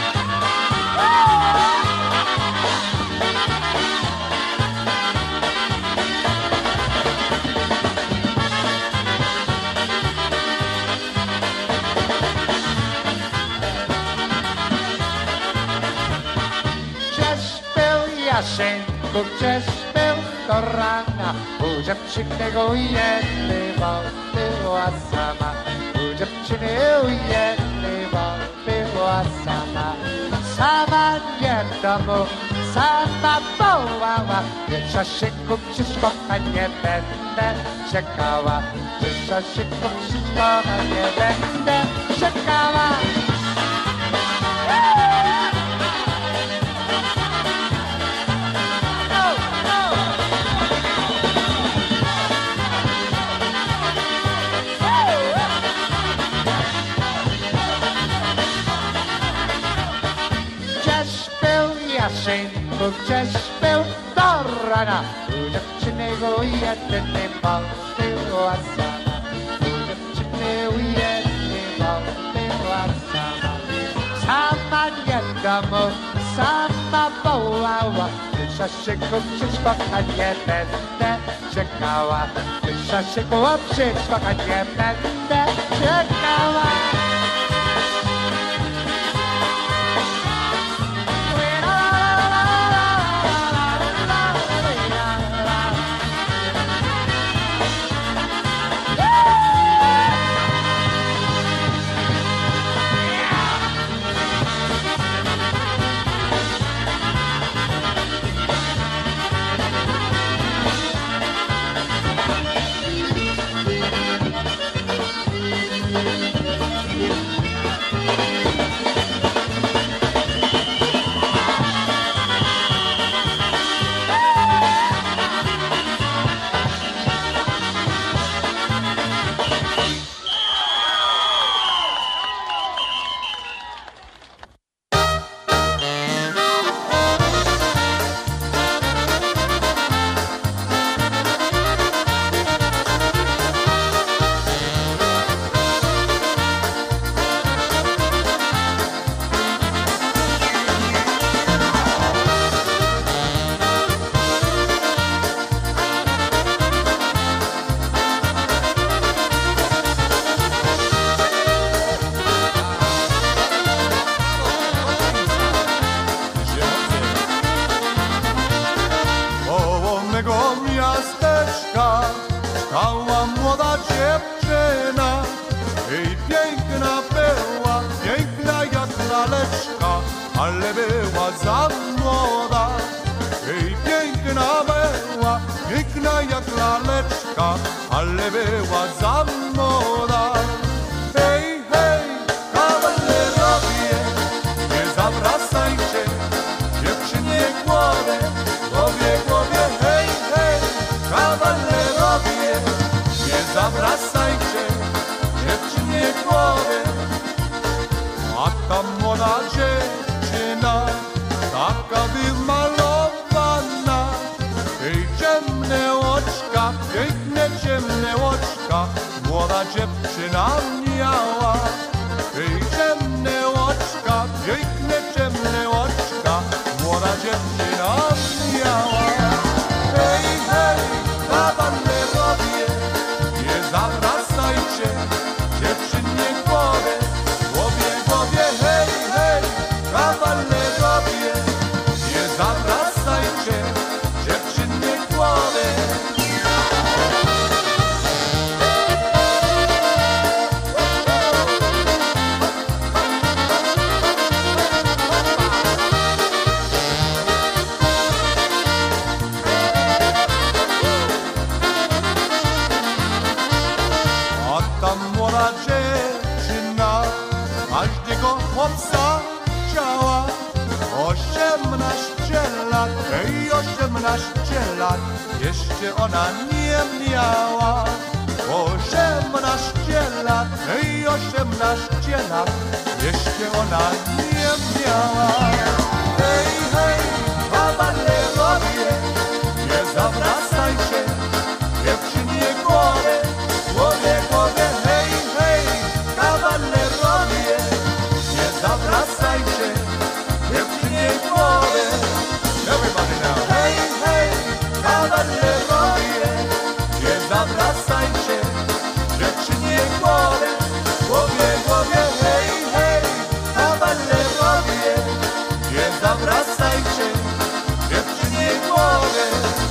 Jasieńku, gdzieś był do rana. U dziewczyny u jednej, bo była sama. U dziewczyny u jednej, bo była sama. Sama nie w domu, sama wołała. Wiesz, Jasieńku, przecież kochanie będę czekała. Wiesz, Jasieńku, przecież kochanie będę czekała. Jasieńku, gdzieś był do rana. U dziewczyny u jedyny, bo była sama. U dziewczyny u jedyny, bo była sama. Sama nie w domu, sama wołała. Wiesz, Jasieńku, przecież kochanie będę czekała. Wiesz, Jasieńku, przecież kochanie będę czekała. Stała młoda dziewczyna i piękna była, piękna jak laleczka, ale była za młoda. I piękna była, piękna jak laleczka, ale była za młoda. Hej, hej, kawalerowie, nie zawracajcie dziewczynie głowy, głowie, hej, hej, kawalerowie, nie zawracajcie dziewczynie głowy. A ta młoda dziewczyna taka wymalowana, dziewczyna miała. Hej, ciemne oczka, piękne ciemne oczka, młoda dziewczyna miała. Hej, hej, kawalerowie, nie zawracajcie dziewczynie głowę, głowie, hej, hej, kawalerowie, nie zawracajcie dziewczynie głowę. Młoda dziewczyna każdego chłopca chciała. 18 lat, hej, 18 lat, jeszcze ona nie miała. 18 lat, hej, 18 lat, jeszcze ona nie miała. Hej, hej, kawalerowie, nie zawracajcie dziewczynie głowę, głowie, hej, hej, kawalerowie, nie zawracajcie dziewczynie głowę. Everybody now. Hej, hej, kawalerowie, nie zawracajcie dziewczynie głowę, głowie, hej, hej, kawalerowie, nie zawracajcie dziewczynie głowę.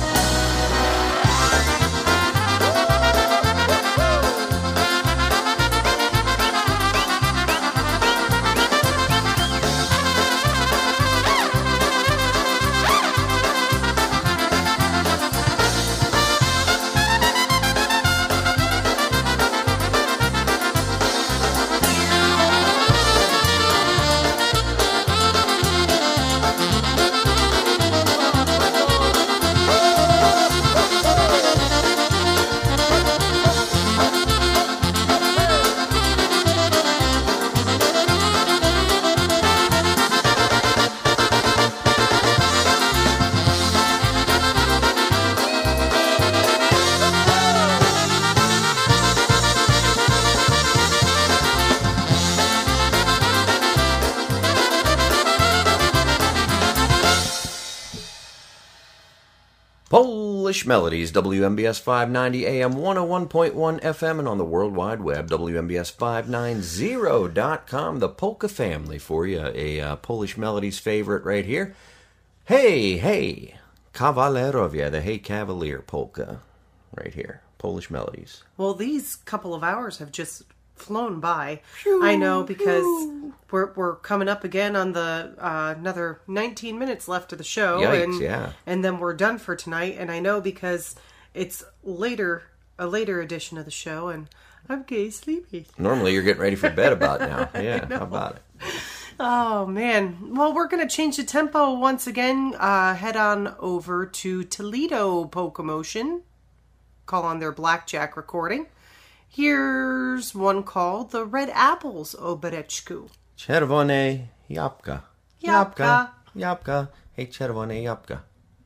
Polish Melodies, WMBS 590 AM, 101.1 FM, and on the World Wide Web, WMBS590.com. The Polka Family for you, a Polish Melodies favorite right here. Hey, hey, Kawalerowie, the Hey Cavalier Polka right here. Polish Melodies. Well, these couple of hours have just flown by. I know, because we're coming up again on the another 19 minutes left of the show. Yikes, yeah. And then we're done for tonight. And I know because it's a later edition of the show, and I'm getting sleepy. Normally you're getting ready for bed about now. Yeah, how about it? Oh, man. Well, we're going to change the tempo once again. Head on over to Toledo Polka Motion. Call on their Blackjack recording. Here's one called The Red Apples Obereczku. Czerwone jabłka. Jabłka. Jabłka. Hey, czerwone jabłka.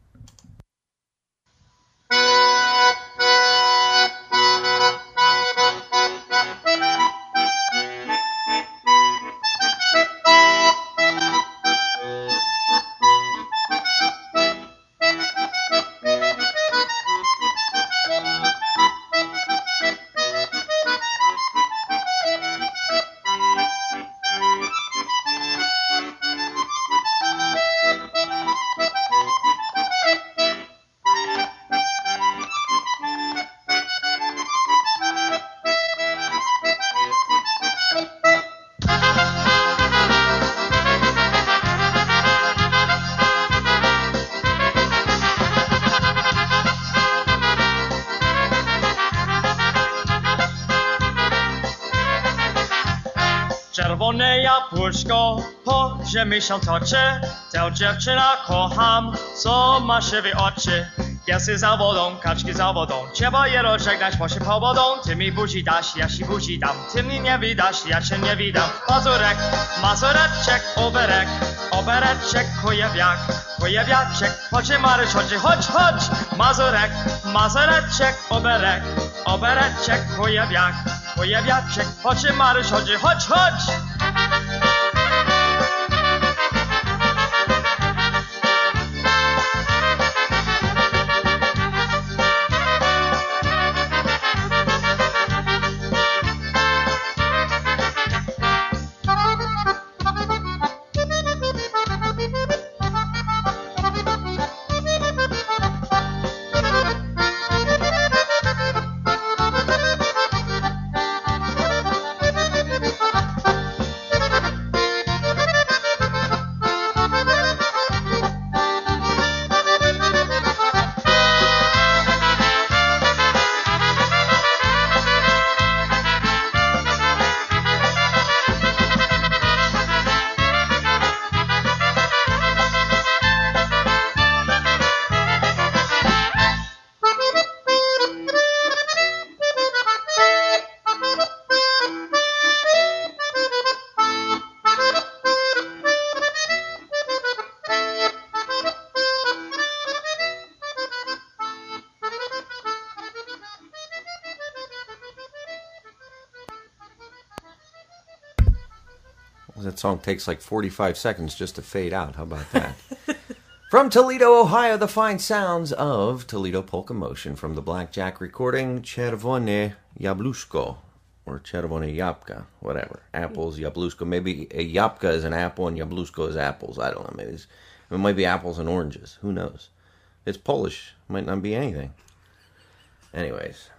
Czerwone jabłuszko po ziemi się toczy, tę dziewczynę kocham, co ma siwe oczy. Piesy za wodą, kaczki za wodą, trzeba je rozegnać, posypał wodą. Ty mi buzi dasz, ja ci buzi dam, ty mnie nie widasz, ja cię nie widam. Mazurek, mazureczek, oberek, obereczek, kujewiaczek, chodź Maryś, chodź. Mazurek, mazureczek, oberek, obereczek, Twoje wiaczek, chodź Maryś, chodź! That song takes like 45 seconds just to fade out. How about that? From Toledo, Ohio, the fine sounds of Toledo Polka Motion from the Blackjack recording, Czerwone Jabłuszko, or Czerwone Jabłka, whatever. Apples, Jabłuszko. Maybe a Jabłka is an apple and Jabłuszko is apples. I don't know. Maybe it might be apples and oranges. Who knows? It's Polish. Might not be anything. Anyways,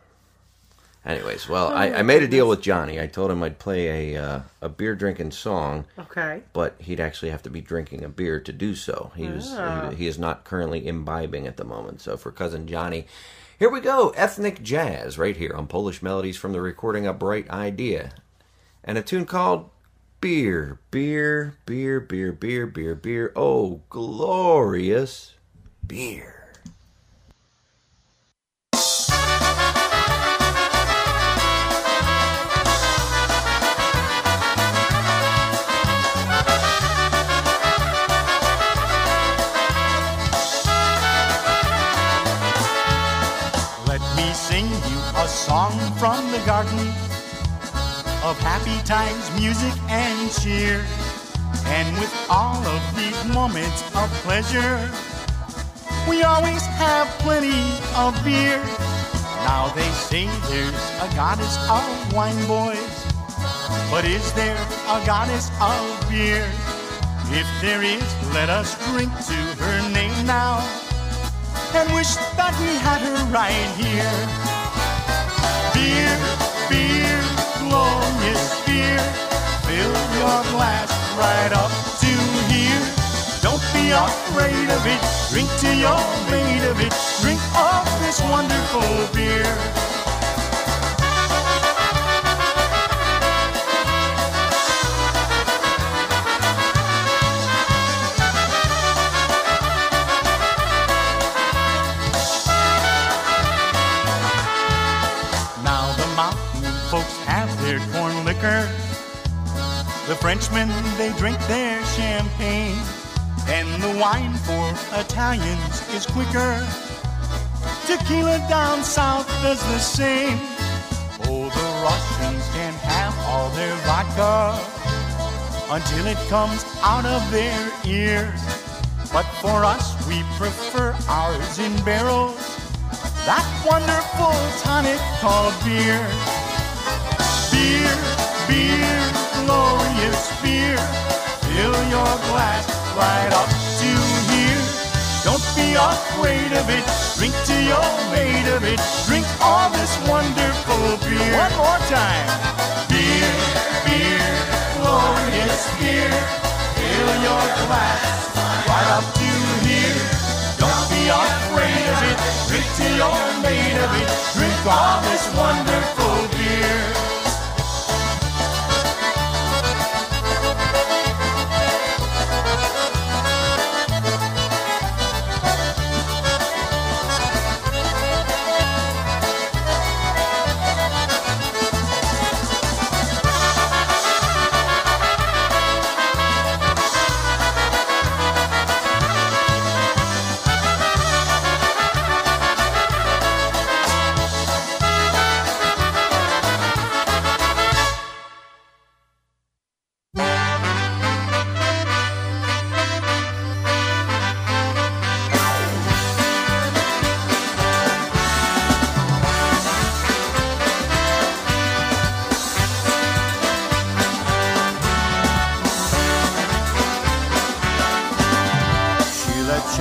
well, I made a deal with Johnny. I told him I'd play a beer drinking song. Okay. But he'd actually have to be drinking a beer to do so. He is not currently imbibing at the moment. So for Cousin Johnny, here we go. Ethnic jazz right here on Polish Melodies from the recording A Bright Idea. And a tune called Beer, Beer, Beer, Beer, Beer, Beer, Beer. Oh, glorious beer. Song from the garden of happy times, music and cheer. And with all of these moments of pleasure, we always have plenty of beer. Now they say there's a goddess of wine, boys, but is there a goddess of beer? If there is, let us drink to her name now and wish that we had her right here. Beer, beer, glorious beer, fill your glass right up to here. Don't be afraid of it, drink till you're made of it. Drink of this wonderful beer. Corn liquor. The Frenchmen, they drink their champagne, and the wine for Italians is quicker. Tequila down south does the same. Oh, the Russians can have all their vodka until it comes out of their ears. But for us, we prefer ours in barrels, that wonderful tonic called beer. Beer, beer, glorious beer, fill your glass right up to here. Don't be afraid of it, drink till you're made of it. Drink all this wonderful beer. One more time. Beer, beer, glorious beer, fill your glass right up to here. Don't be afraid of it, drink till you're made of it. Drink all this wonderful beer.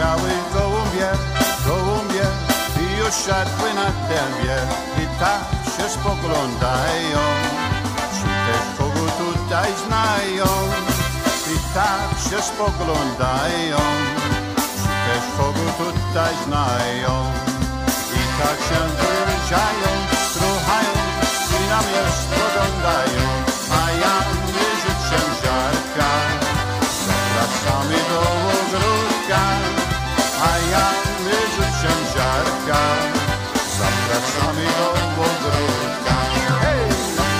biały gołąbie i osiadły na dębie i tak się spoglądają, czy też kogo tutaj znają. I tak się spoglądają, czy też kogo tutaj znają. I tak się wyrzeczają, struchają i na mnie spoglądają. A ja nie życzę żarka, zapraszamy do ogródka. A ja nie życzę żarka, zapraszamy do ogródka. Hej!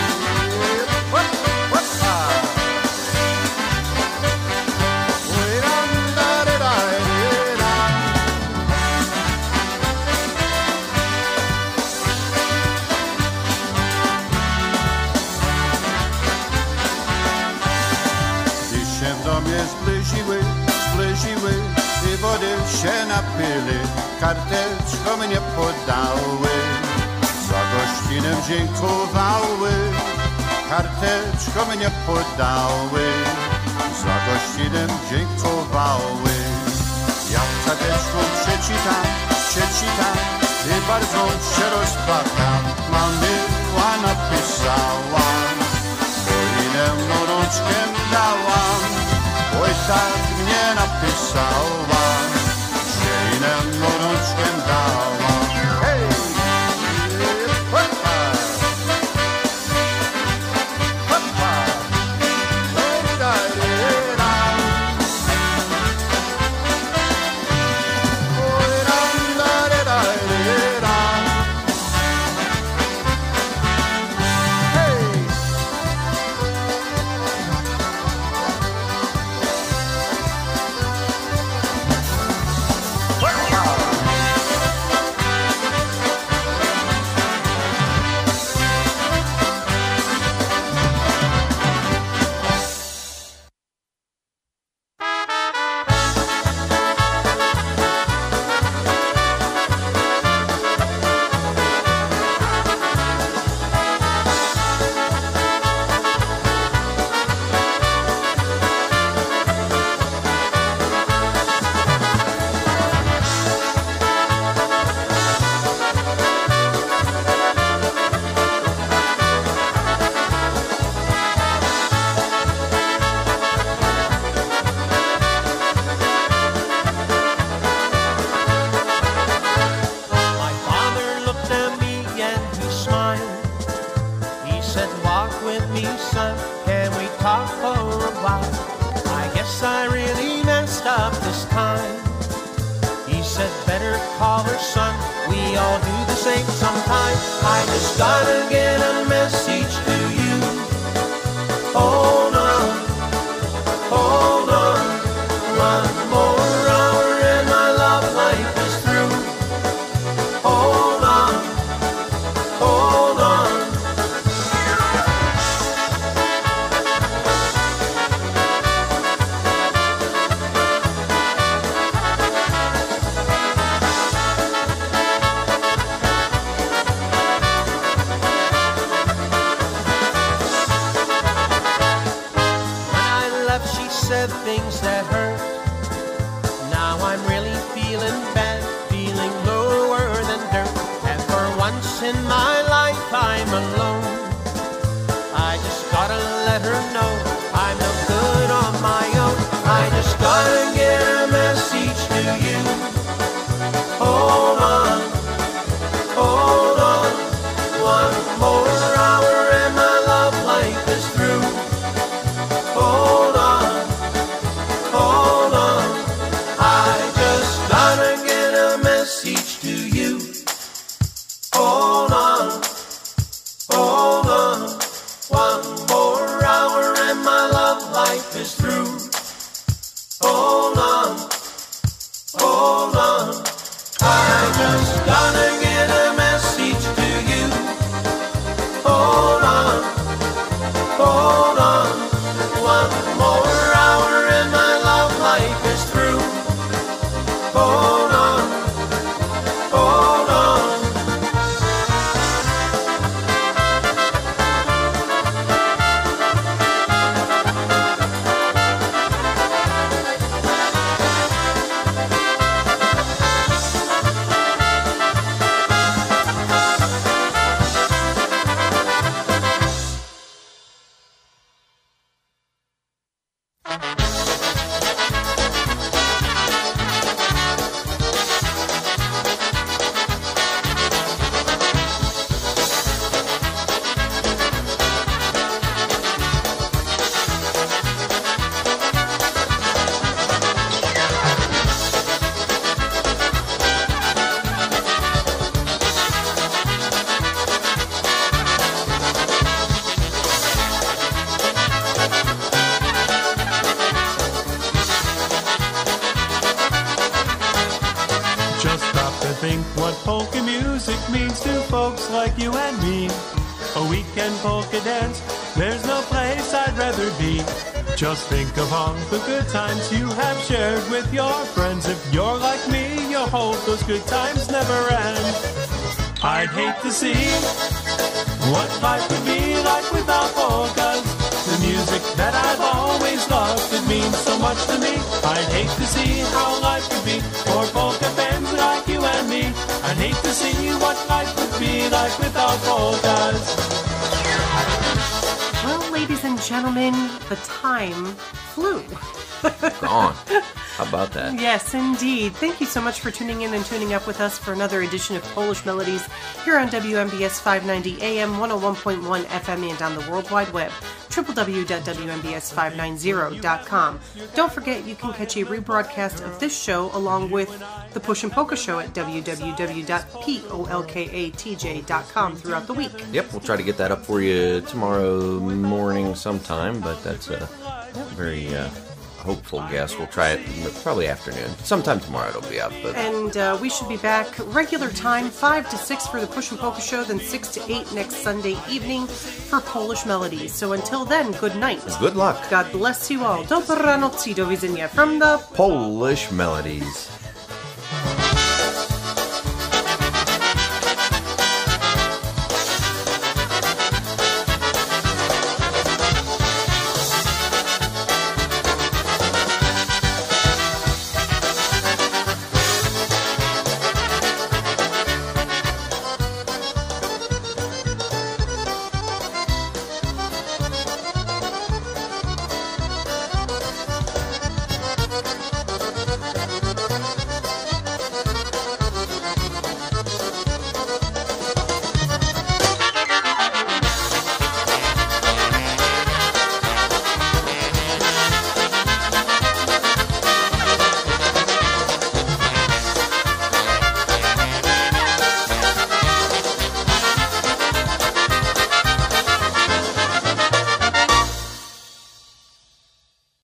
Zbliżyły i wody się napili, karteczko mnie podały, za gościnę dziękowały. Karteczko mnie podały, za gościnę dziękowały. Ja karteczką przeczytam i bardzo się rozpłakam. Mamiła napisała, bo inną rączkę dałam. Oj, tak mnie napisała, że inną rączkę dała. Hej! Hopa! Hopa! Oj-da-ry-ra! Oj-ram-da-ry-ra-ry-ra! Hej! think what polka music means to folks like you and me. A weekend polka dance, there's no place I'd rather be. Just think of all the good times you have shared with your friends. If you're like me, you hope those good times never end. I'd hate to see what life would be like without polkas. The music that I've always loved, it means so much to me. I'd hate to see how life would be for polka fans like you and me. I'd hate to see what life would be like without polkas. Well, ladies and gentlemen, the time flew. Gone. How about that? Yes, indeed. Thank you so much for tuning in and tuning up with us for another edition of Polish Melodies here on WMBS 590 AM, 101.1 FM, and on the World Wide Web, www.wmbs590.com. Don't forget, you can catch a rebroadcast of this show along with the Push and Polka Show at www.polkatj.com throughout the week. Yep, we'll try to get that up for you tomorrow morning sometime, but that's a very hopeful guess. We'll try it probably afternoon. Sometime tomorrow it'll be up. But And we should be back regular time, 5 to 6 for the Push and Polka Show, then 6 to 8 next Sunday evening for Polish Melodies. So until then, good night. Good luck. God bless you all. Dobranoc, do widzenia from the Polish Melodies.